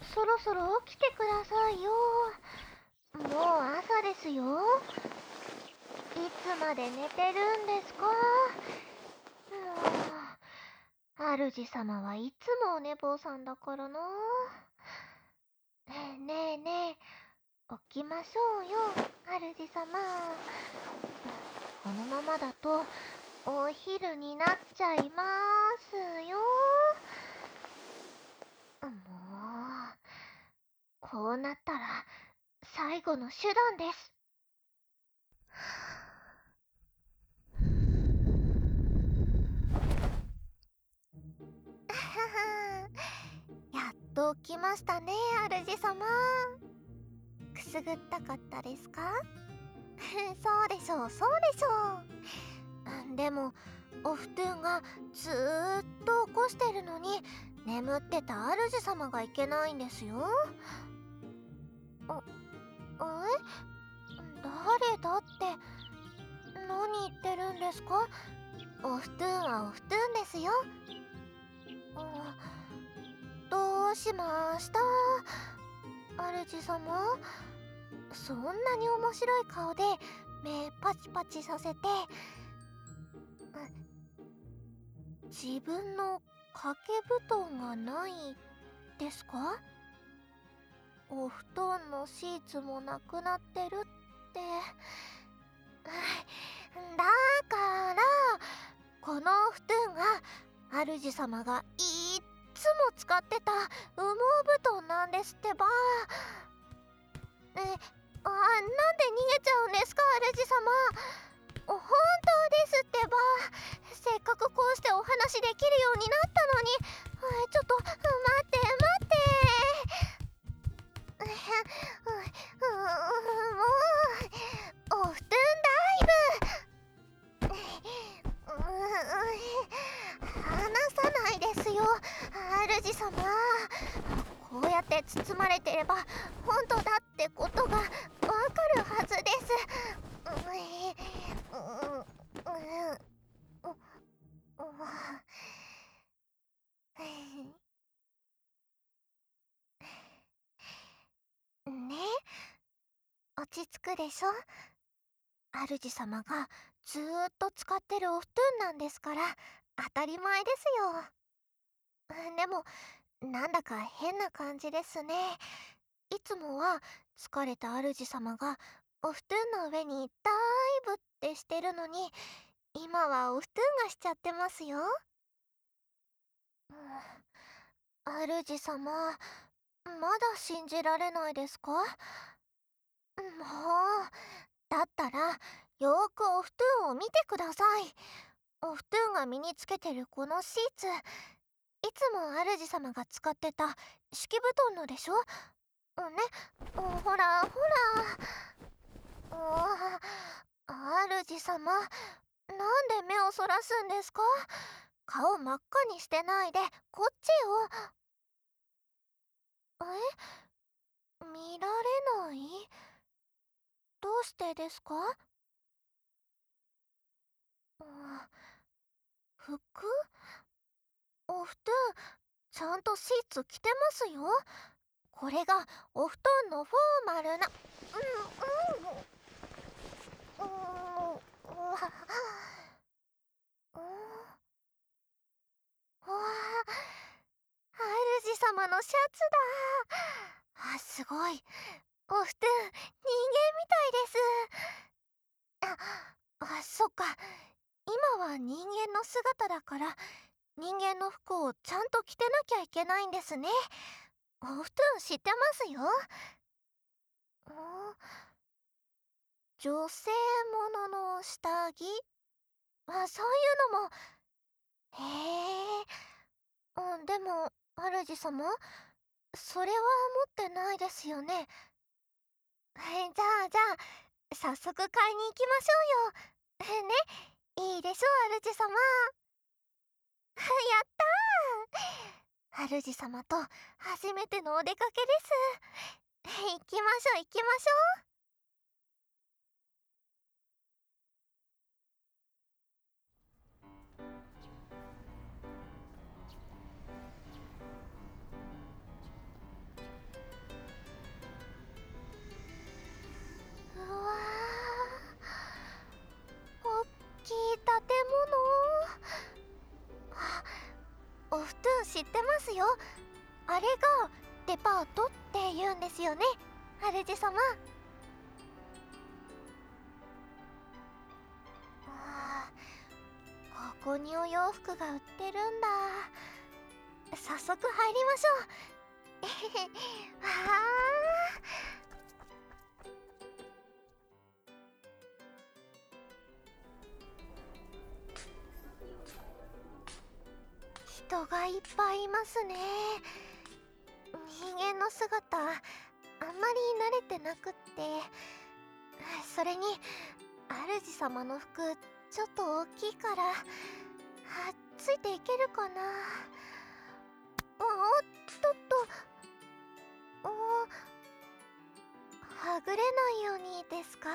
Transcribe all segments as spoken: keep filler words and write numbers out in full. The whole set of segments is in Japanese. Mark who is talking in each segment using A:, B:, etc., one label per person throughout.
A: そろそろ起きてくださいよ。もう朝ですよ。いつまで寝てるんですか？もう、主様はいつもお寝坊さんだからな。ねえねえねえ、起きましょうよ、主様。このままだと、お昼になっちゃいますよ。もう、こうなったら、最後の手段です。やっと起きましたね、主様。くすぐったかったですか？そうでしょう、そうでしょう。でも、お布団がずーっと起こしてるのに、眠ってた主様がいけないんですよ。あ、え？誰だって、何言ってるんですか？お布団はお布団ですよ。あ、どうしました？主様、そんなに面白い顔で目パチパチさせて、自分の掛け布団がないですか？お布団のシーツもなくなってるって。だから、このお布団が主様がいっつも使ってた羽毛布団なんですってば。え、あ、なんで逃げちゃうんですか、主様。本当ですってば。せっかくこうしてお話できるようになったのに。ちょっと待って待って。もう、お布団ダイブ。離さないですよ、主様。こうやって包まれてれば本当だってことがわかるはずです。ね、落ち着くでしょ。主様がずーっと使ってるお布団なんですから、当たり前ですよ。でも、なんだか変な感じですね。いつもは疲れた主様がお布団の上にダイブってしてるのに、今はお布団がしちゃってますよ。うん、主様、まだ信じられないですか？もう、だったらよーくお布団を見てください。お布団が身につけてるこのシーツ、いつも主様が使ってた敷布団のでしょ？ね、ほらほら。主様、なんで目をそらすんですか？顔真っ赤にしてないでこっちを。え、見られない？どうしてですか？うん、服？お布団、ちゃんとシーツ着てますよ。これがお布団のフォーマルな。うんうんうん、うわ、うん、うわ、主様のシャツだ。あ、すごい。お布団、人間みたいです。あ、あ、そっか。今は人間の姿だから、人間の服をちゃんと着てなきゃいけないんですね。お布団知ってますよ。ん、女性ものの下着？あ、そういうのも。へえ。うん、でも、主様、それは持ってないですよね。はい、じゃあじゃあ、早速買いに行きましょうよ。ね、いいでしょう、主様。やったー！主様と初めてのお出かけです。行きましょう行きましょう。 お布団知ってますよ。あれがデパートって言うんですよね、主様。あー、ここにお洋服が売ってるんだ。早速入りましょう。えへへ。わあ、人がいっぱいいますね。人間の姿あんまり慣れてなくって、それに主様の服ちょっと大きいから、あ、ついていけるかな。おおっとっと、お、はぐれないようにですか。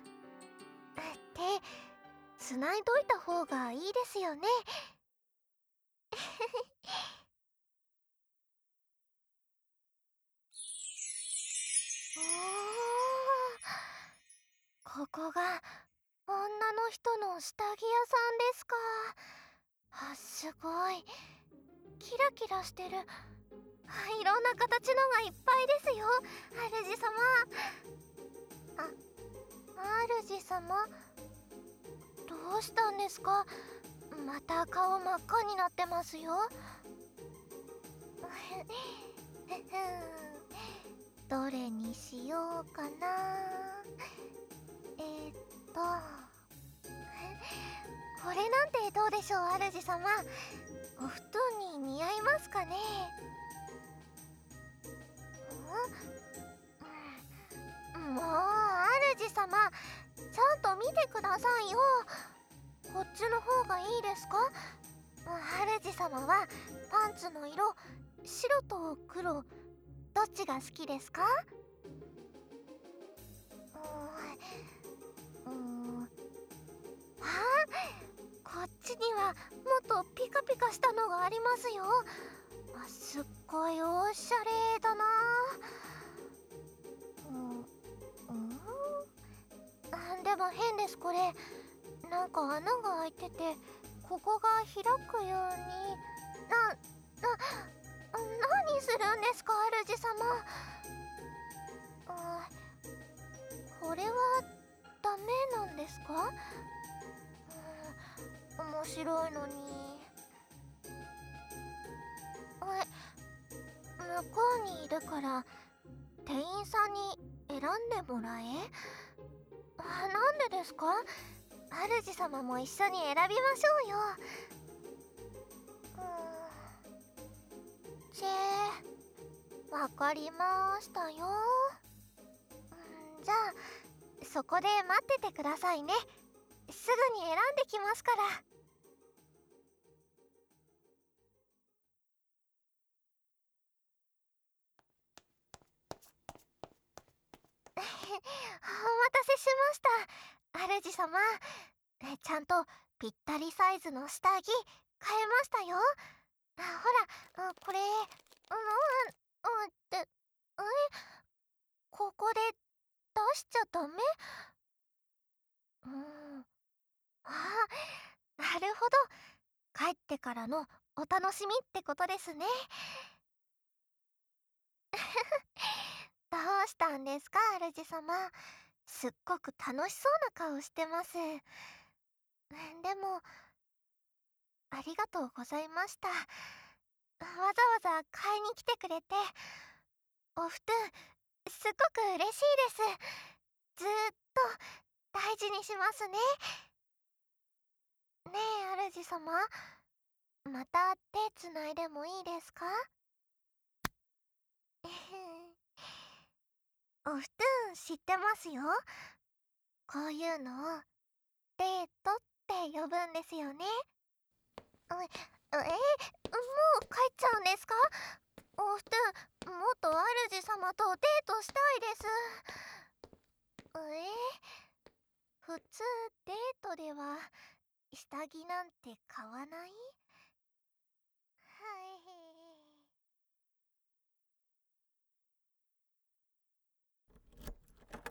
A: 手つないどいた方がいいですよね。おー、ここが女の人の下着屋さんですか。あ、すごいキラキラしてる。あ、いろんな形のがいっぱいですよ、主様。あ、主様、どうしたんですか。また顔真っ赤になってますよ。どれにしようかな。えー、っとこれなんてどうでしょう、主様。お布団に似合いますかね。ん、もう主様、ちゃんと見てくださいよ。こっちの方がいいですか。主様はパンツの色、白と黒、どっちが好きですか。うーん、あ、こっちにはもっとピカピカしたのがありますよ。あ、すっごいおしゃれだな。うん、うん、あ、でも変です、これ。なんか穴が開いてて、ここが開くように。な、な、何するんですか、主様。あ、これはダメなんですか。うん、面白いのに。え、向こうにいるから店員さんに選んでもらえ。あ、なんでですか。主様も一緒に選びましょうよ。うん、チェー、わかりましたよ。うん、じゃあそこで待っててくださいね。すぐに選んできますから。お待たせしました、主様。えちゃんとぴったりサイズの下着買えましたよ。あ、ほら、あ、これ、うん、うん、うんって、え、ここで出しちゃダメ。うん、あ、なるほど。帰ってからのお楽しみってことですね。どうしたんですか、主様。すっごく楽しそうな顔してます。でも、ありがとうございました。わざわざ買いに来てくれて。お布団、すっごく嬉しいです。ずーっと大事にしますね。ねえ、主様。また手つないでもいいですか。お布団知ってますよ。こういうのをデートって呼ぶんですよね。え、え、もう帰っちゃうんですか。お布団、もっと主様とデートしたいです。え、普通デートでは下着なんて買わない。はい。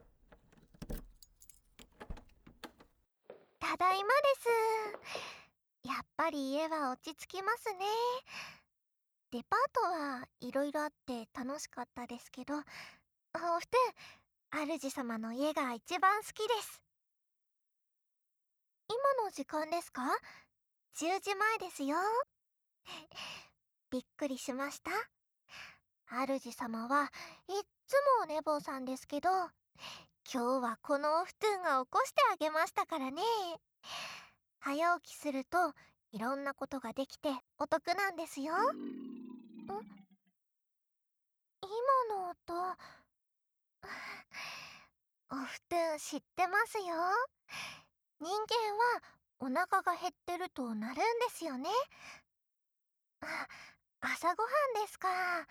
A: ただいまです。 やっぱり家は落ち着きますね。デパートはいろいろあって楽しかったですけど、あお布団、主様の家が一番好きです。今の時間ですか？ じゅう 時前ですよ。びっくりしました。主様はいっつもお寝坊さんですけど、今日はこのお布団が起こしてあげましたからね。早起きするといろんなことができてお得なんですよ。ん今の音、お布団知ってますよ。人間はお腹が減ってるとなるんですよね。あ、朝ごはんですか。ん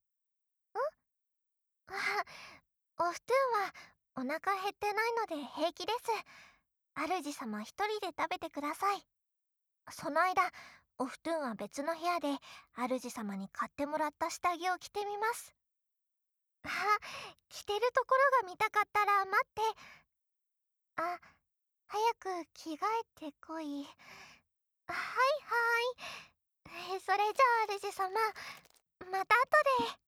A: あ、お布団はお腹減ってないので平気です。主様一人で食べてください。その間、お布団は別の部屋で主様に買ってもらった下着を着てみます。あ、着てるところが見たかったら待って。あ、早く着替えてこい。はいはい。えそれじゃあ主様、また後で。